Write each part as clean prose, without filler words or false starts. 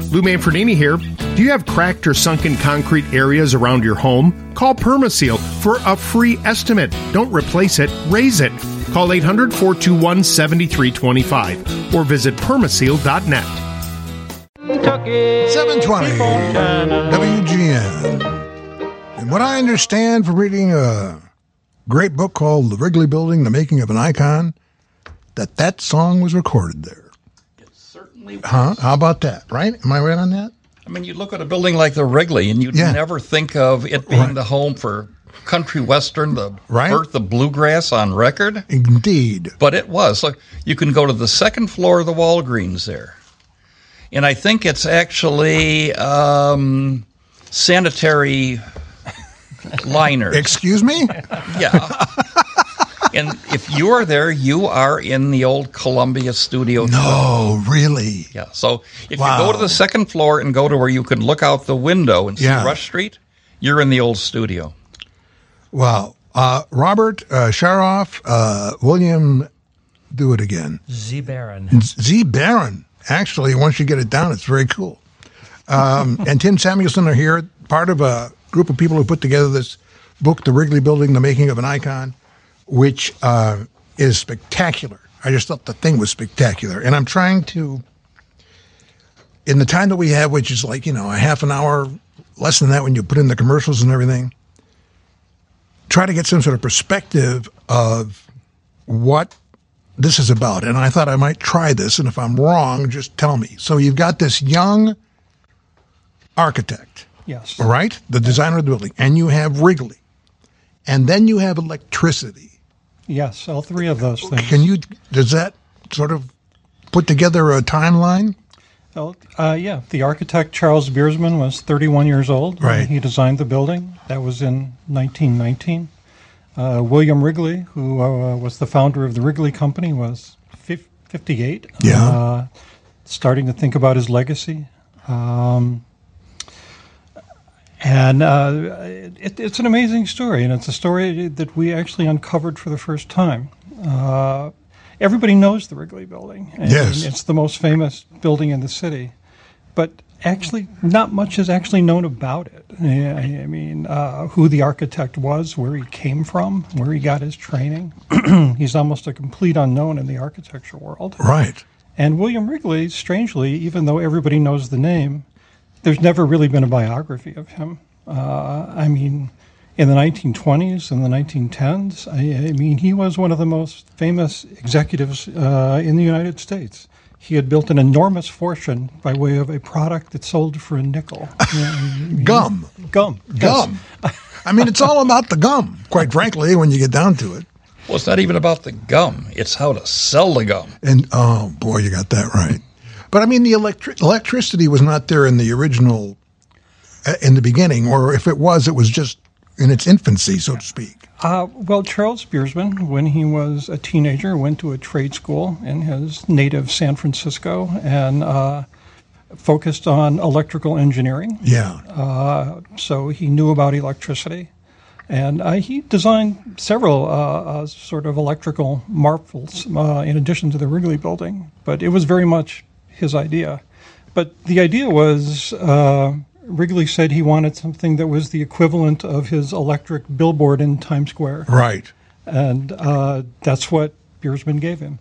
Lou Manfredini here. Do you have cracked or sunken concrete areas around your home? Call Permaseal for a free estimate. Don't replace it, raise it. Call 800-421-7325 or visit permaseal.net. 720 WGN. And what I understand from reading a great book called The Wrigley Building, The Making of an Icon, that song was recorded there. It certainly was. Huh? How about that, right? Am I right on that? I mean, you look at a building like the Wrigley, and you'd never think of it being the home for country western, the birth of bluegrass on record. Indeed. But it was. So you can go to the second floor of the Walgreens there. And I think it's actually sanitary liners. Excuse me? Yeah. And if you are there, you are in the old Columbia studio. No, really? Yeah. So if you go to the second floor and go to where you can look out the window and see Rush Street, you're in the old studio. Wow. Robert Sharoff, William, do it again. Z. Barron. Z. Barron. Actually, once you get it down, it's very cool. And Tim Samuelson are here, part of a group of people who put together this book, The Wrigley Building, The Making of an Icon, which is spectacular. I just thought the thing was spectacular. And I'm trying to, in the time that we have, which is like, a half an hour, less than that when you put in the commercials and everything, try to get some sort of perspective of what this is about. And I thought I might try this, and if I'm wrong, just tell me. So you've got this young architect. Yes. Right? The designer of the building. And you have Wrigley. And then you have electricity. Yes, all three of those things. Does that sort of put together a timeline? Well, yeah. The architect, Charles Biersman, was 31 years old. Right. He designed the building. That was in 1919. William Wrigley, who was the founder of the Wrigley Company, was 58. Yeah. Starting to think about his legacy. And it's an amazing story, and it's a story that we actually uncovered for the first time. Everybody knows the Wrigley Building. And yes. It's the most famous building in the city. But actually, not much is actually known about it. I mean, who the architect was, where he came from, where he got his training. He's almost a complete unknown in the architecture world. Right. And William Wrigley, strangely, even though everybody knows the name, there's never really been a biography of him. I mean, in the 1920s and the 1910s, I mean, he was one of the most famous executives in the United States. He had built an enormous fortune by way of a product that sold for a nickel. Gum. Gum. Gum. Yes. I mean, it's all about the gum, quite frankly, when you get down to it. Well, it's not even about the gum. It's how to sell the gum. And, oh, boy, you got that right. But, I mean, the electricity was not there in the original, in the beginning, or if it was just in its infancy, so to speak. Well, Charles Biersman, when he was a teenager, went to a trade school in his native San Francisco and focused on electrical engineering. Yeah. So he knew about electricity. And he designed several sort of electrical marvels in addition to the Wrigley Building. But it was very much his idea. But the idea was Wrigley said he wanted something that was the equivalent of his electric billboard in Times Square. Right. And that's what Biersman gave him.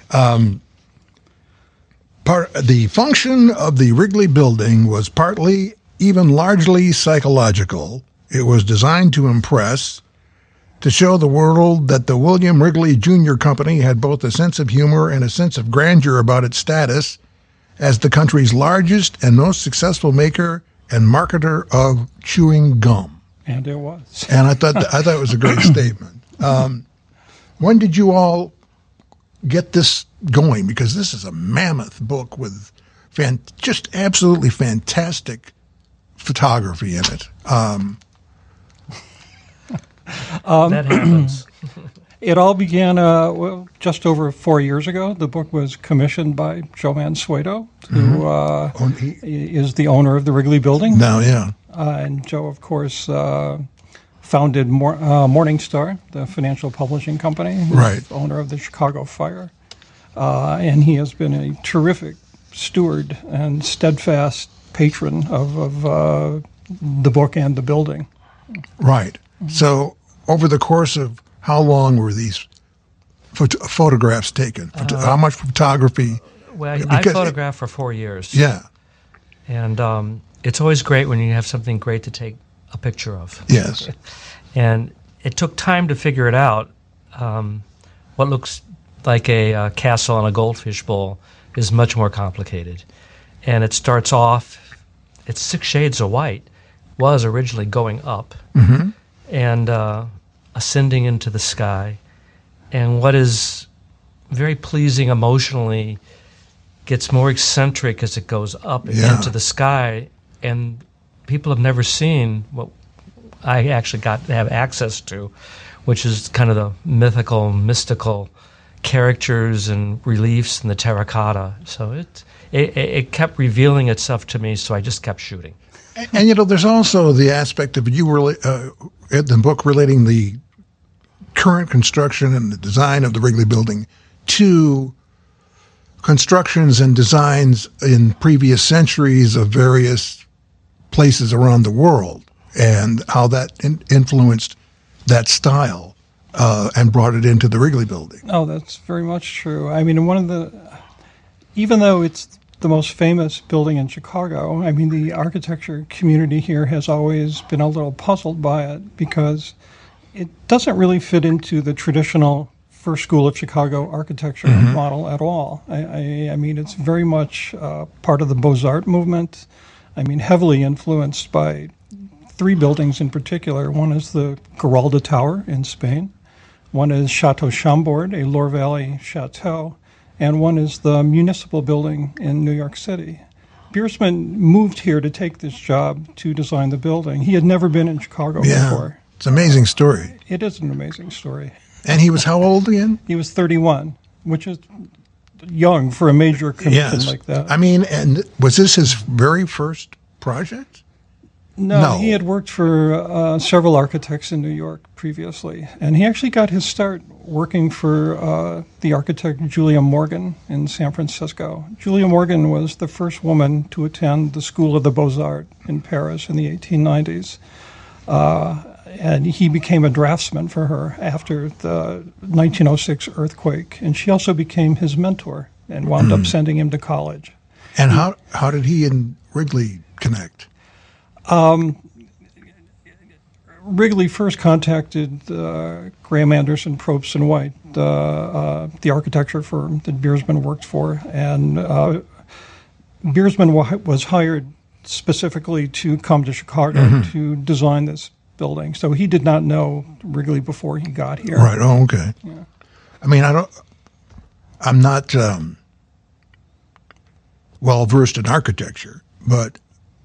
The function of the Wrigley Building was partly, even largely, psychological. It was designed to impress, to show the world that the William Wrigley Jr. Company had both a sense of humor and a sense of grandeur about its status as the country's largest and most successful maker and marketer of chewing gum. And it was. And I thought it was a great statement. When did you all get this going? Because this is a mammoth book with just absolutely fantastic photography in it. That happens. It all began just over 4 years ago. The book was commissioned by Joe Mansueto, who is the owner of the Wrigley Building. No, yeah. And Joe, of course, founded Morningstar, the financial publishing company. Right. Owner of the Chicago Fire. And he has been a terrific steward and steadfast patron of the book and the building. Right. So over the course of how long were these photographs taken? How much photography? Well, I photographed for 4 years. Yeah. And it's always great when you have something great to take a picture of. Yes. And it took time to figure it out. What looks like a castle on a goldfish bowl is much more complicated. And it starts off, it's 6 shades of white, was originally going up and ascending into the sky. And what is very pleasing emotionally gets more eccentric as it goes up into the sky. And people have never seen what I actually got to have access to, which is kind of the mythical, mystical characters and reliefs in the terracotta. So it kept revealing itself to me, so I just kept shooting. And, there's also the aspect of you really, in the book relating the current construction and the design of the Wrigley Building to constructions and designs in previous centuries of various places around the world and how that influenced that style and brought it into the Wrigley Building. Oh, that's very much true. I mean, even though it's the most famous building in Chicago, I mean, the architecture community here has always been a little puzzled by it because it doesn't really fit into the traditional First School of Chicago architecture model at all. I mean, it's very much part of the Beaux-Arts movement. I mean, heavily influenced by 3 buildings in particular. One is the Giralda Tower in Spain. One is Chateau Chambord, a Loire Valley chateau. And one is the municipal building in New York City. Biersman moved here to take this job to design the building. He had never been in Chicago before. It's an amazing story. It is an amazing story. And he was how old again? He was 31, which is young for a major commission like that. I mean, and was this his very first project? No, he had worked for several architects in New York previously. And he actually got his start working for the architect Julia Morgan in San Francisco. Julia Morgan was the first woman to attend the School of the Beaux-Arts in Paris in the 1890s. And he became a draftsman for her after the 1906 earthquake. And she also became his mentor and wound up sending him to college. And how did he and Wrigley connect? Wrigley first contacted Graham Anderson, Probst and White, the architecture firm that Biersman worked for, and Biersman was hired specifically to come to Chicago to design this building. So he did not know Wrigley before he got here. Right. Oh, okay. Yeah. I mean, I'm not well versed in architecture, but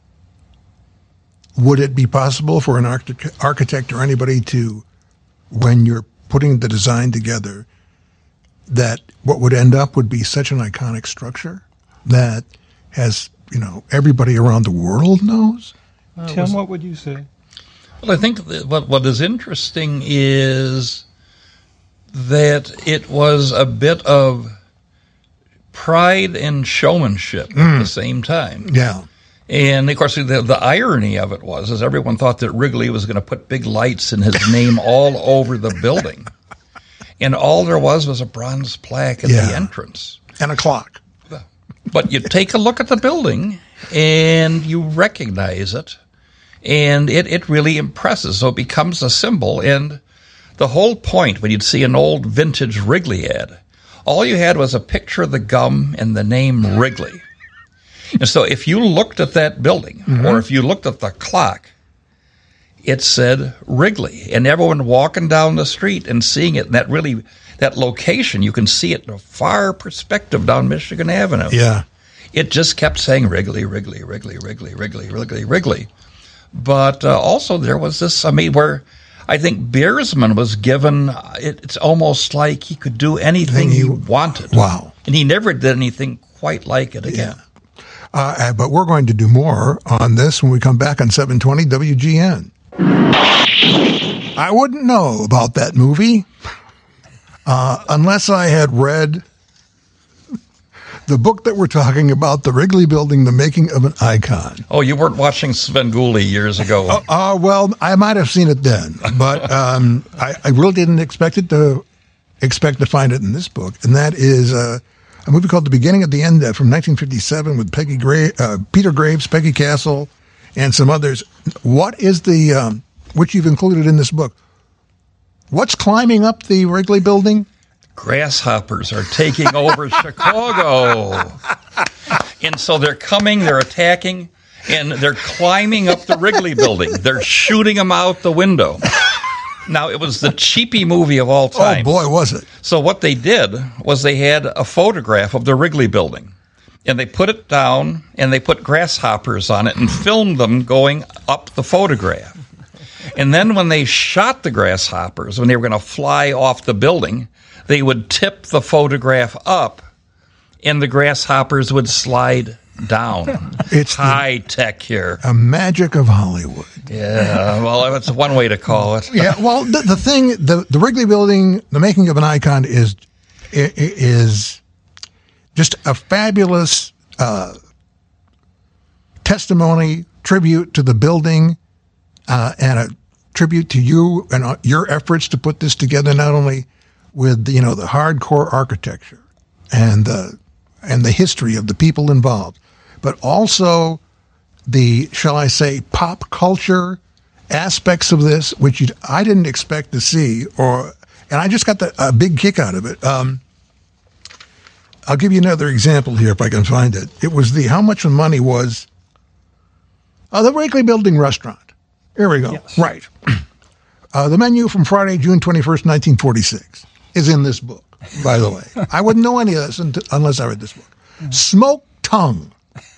would it be possible for an architect or anybody to, when you're putting the design together, that what would end up would be such an iconic structure that has, everybody around the world knows? Tim, what would you say? Well, I think what is interesting is that it was a bit of pride and showmanship at the same time. Yeah. And, of course, the irony of it was everyone thought that Wrigley was going to put big lights and his name all over the building. And all there was a bronze plaque at the entrance. And a clock. But you take a look at the building, and you recognize it, and it really impresses. So it becomes a symbol. And the whole point, when you'd see an old vintage Wrigley ad, all you had was a picture of the gum and the name Wrigley. And so if you looked at that building, or if you looked at the clock, it said Wrigley. And everyone walking down the street and seeing it, and that location, you can see it in a far perspective down Michigan Avenue. Yeah. It just kept saying Wrigley, Wrigley, Wrigley, Wrigley, Wrigley, Wrigley, Wrigley. But also there was this, where I think Biersman was given, it's almost like he could do anything he wanted. Wow. And he never did anything quite like it again. Yeah. But we're going to do more on this when we come back on 720 WGN. I wouldn't know about that movie unless I had read the book that we're talking about, The Wrigley Building, The Making of an Icon. Oh, you weren't watching Svengoolie years ago. Well, I might have seen it then, but I really didn't expect to find it in this book. And that is a movie called The Beginning of the End from 1957 with Peter Graves, Peggy Castle, and some others. What is the, which you've included in this book, what's climbing up the Wrigley Building? Grasshoppers are taking over Chicago. And so they're coming, they're attacking, and they're climbing up the Wrigley Building. They're shooting them out the window. Now, it was the cheapy movie of all time. Oh, boy, was it. So what they did was they had a photograph of the Wrigley Building, and they put it down, and they put grasshoppers on it and filmed them going up the photograph. And then when they shot the grasshoppers, when they were going to fly off the building, they would tip the photograph up, and the grasshoppers would slide down. It's high tech here. A magic of Hollywood. Yeah, well, that's one way to call it. Yeah, well, the Wrigley Building, The Making of an Icon, is just a fabulous testimony, tribute to the building, and a tribute to you and your efforts to put this together, not only with the hardcore architecture and the history of the people involved, but also the, shall I say, pop culture aspects of this, which I didn't expect to see, and I just got a big kick out of it. I'll give you another example here if I can find it. It was how much the money was. The Wrigley Building restaurant. Here we go. Yes. Right. The menu from Friday, June 21st, 1946 is in this book, by the way. I wouldn't know any of this unless I read this book. Smoked tongue,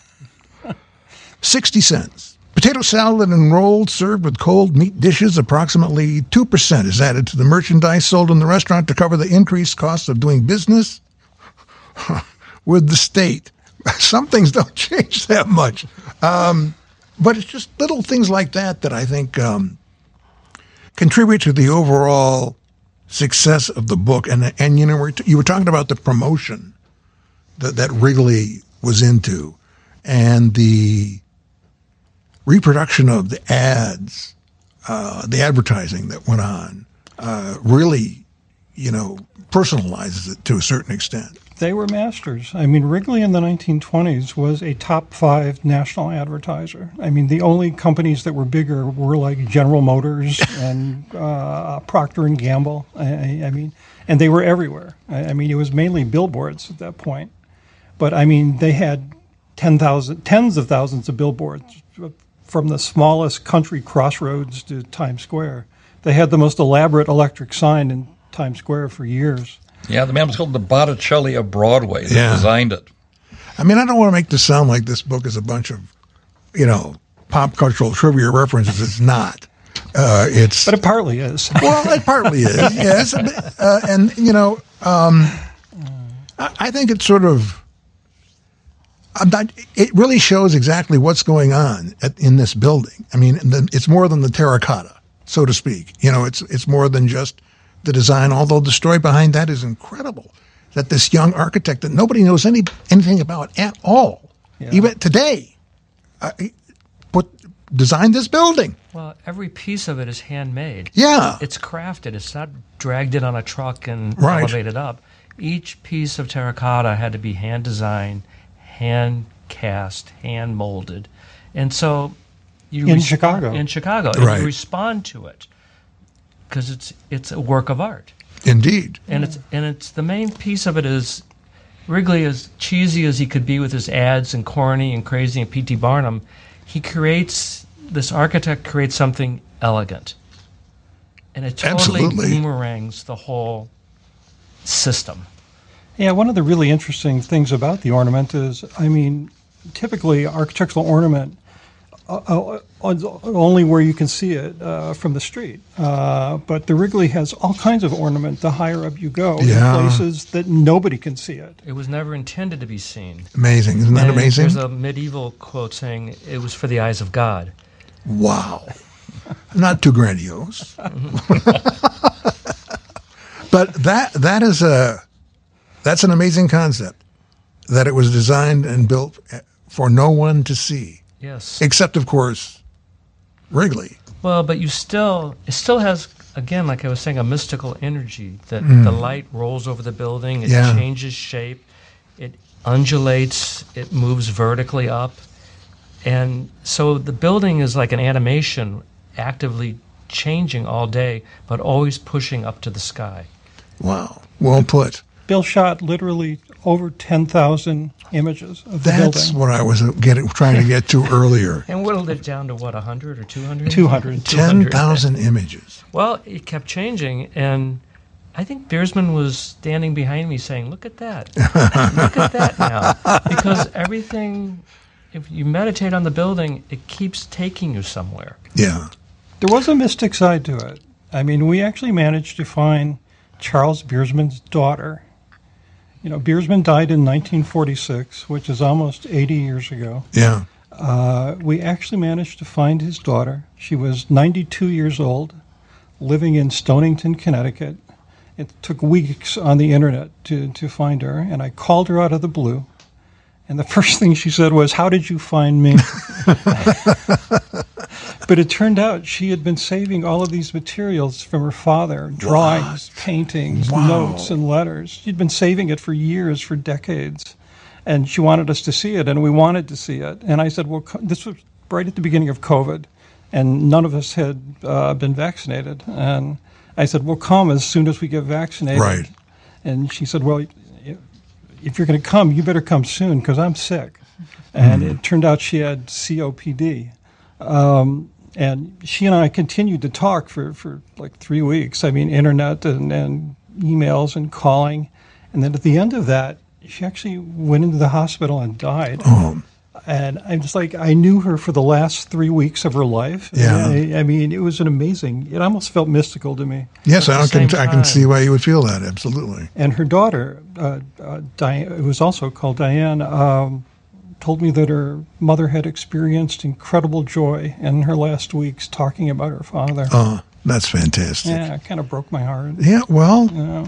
60 cents. Potato salad and rolls served with cold meat dishes. Approximately 2% is added to the merchandise sold in the restaurant to cover the increased costs of doing business with the state. Some things don't change that much. But it's just little things like that I think contribute to the overall success of the book. And you were talking about the promotion that Wrigley was into, and the reproduction of the ads, the advertising that went on, really, personalizes it to a certain extent. They were masters. I mean, Wrigley in the 1920s was a top 5 national advertiser. I mean, the only companies that were bigger were like General Motors and Procter & Gamble. I mean, and they were everywhere. I mean, it was mainly billboards at that point. But, I mean, they had tens of thousands of billboards from the smallest country crossroads to Times Square. They had the most elaborate electric sign in Times Square for years. Yeah, the man was called the Botticelli of Broadway that designed it. I mean, I don't want to make this sound like this book is a bunch of, pop cultural trivia references. It's not. But it partly is. Well, it partly is, yes. I think it's sort of, it really shows exactly what's going on in this building. I mean, it's more than the terracotta, so to speak. It's more than just the design, although the story behind that is incredible, that this young architect that nobody knows anything about at all, even today, designed this building. Well, every piece of it is handmade. Yeah. It's crafted. It's not dragged in on a truck and Right. elevated up. Each piece of terracotta had to be hand designed, hand cast, hand molded. And so In Chicago. and Right. you respond to it because it's a work of art. Indeed. And it's the main piece of it is Wrigley, as cheesy as he could be with his ads and corny and crazy and P.T. Barnum, this architect creates something elegant. And it totally Absolutely. boomerangs the whole system. Yeah, one of the really interesting things about the ornament is, I mean, typically architectural ornament only where you can see it from the street. But the Wrigley has all kinds of ornament the higher up you go in places that nobody can see it. It was never intended to be seen. Amazing. Isn't that And amazing? There's a medieval quote saying it was for the eyes of God. Wow. Not too grandiose. But that's an amazing concept. that it was designed and built for no one to see, Yes. except, of course, Wrigley. Well, but it still has, again, like I was saying, a mystical energy that the light rolls over the building, it Yeah. changes shape, it undulates, it moves vertically up. And so the building is like an animation, actively changing all day, but always pushing up to the sky. Wow. Well put. Bill shot literally over 10,000 images of the That's building. what I was trying to get to earlier. And whittled it down to what, 100 or 200? 200. 10,000 images. Well, it kept changing, and I think Biersman was standing behind me saying, look at that. Look at that now. Because everything, if you meditate on the building, it keeps taking you somewhere. Yeah. There was a mystic side to it. I mean, we actually managed to find Charles Biersman's daughter. You know, Biersman died in 1946, which is almost 80 years ago. Yeah. We actually managed to find his daughter. She was 92 years old, living in Stonington, Connecticut. It took weeks on the internet to find her, and I called her out of the blue. And the first thing she said was, "How did you find me?" But it turned out she had been saving all of these materials from her father, drawings, paintings, notes, and letters. She'd been saving it for years, for decades. And she wanted us to see it, and we wanted to see it. And I said, well, this was right at the beginning of COVID, and none of us had been vaccinated. And I said, well, come as soon as we get vaccinated. Right. And she said, well, if you're going to come, you better come soon because I'm sick. And it turned out she had COPD. And she and I continued to talk for like 3 weeks. I mean, internet and emails and calling. And then at the end of that, she actually went into the hospital and died. Oh. And I'm just like, I knew her for the last 3 weeks of her life. Yeah. I mean, it was it almost felt mystical to me. Yes, At the I same can time. see why you would feel that. Absolutely. And her daughter, Diane, it was also called Diane, told me that her mother had experienced incredible joy in her last weeks talking about her father. Oh, that's fantastic. Yeah, it kind of broke my heart. Yeah, well, Yeah.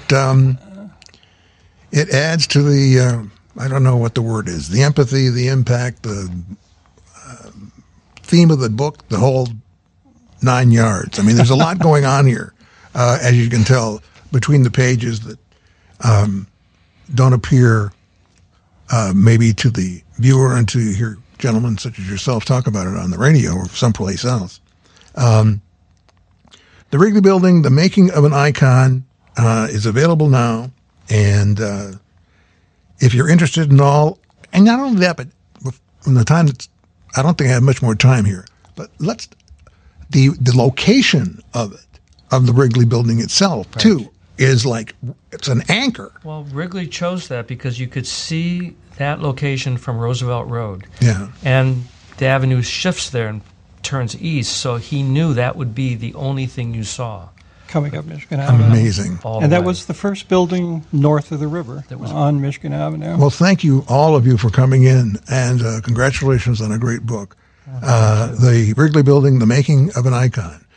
it adds to the I don't know what the word is, the empathy, the impact, the theme of the book, the whole 9 yards. I mean, there's a lot going on here, as you can tell between the pages that don't appear maybe to the viewer and to hear gentlemen such as yourself talk about it on the radio or someplace else. The Wrigley Building, The Making of an Icon, is available now. And if you're interested in all, and not only that, but from the time that's, I don't think I have much more time here, but the location of it, of the Wrigley Building itself, too, is like, it's an anchor. Well, Wrigley chose that because you could see that location from Roosevelt Road. Yeah. And the avenue shifts there and turns east, so he knew that would be the only thing you saw. Coming up Michigan Avenue. Amazing. All And the that way. was the first building north of the river on Michigan Avenue. Well, thank you, all of you, for coming in, and congratulations on a great book. The Wrigley Building, The Making of an Icon.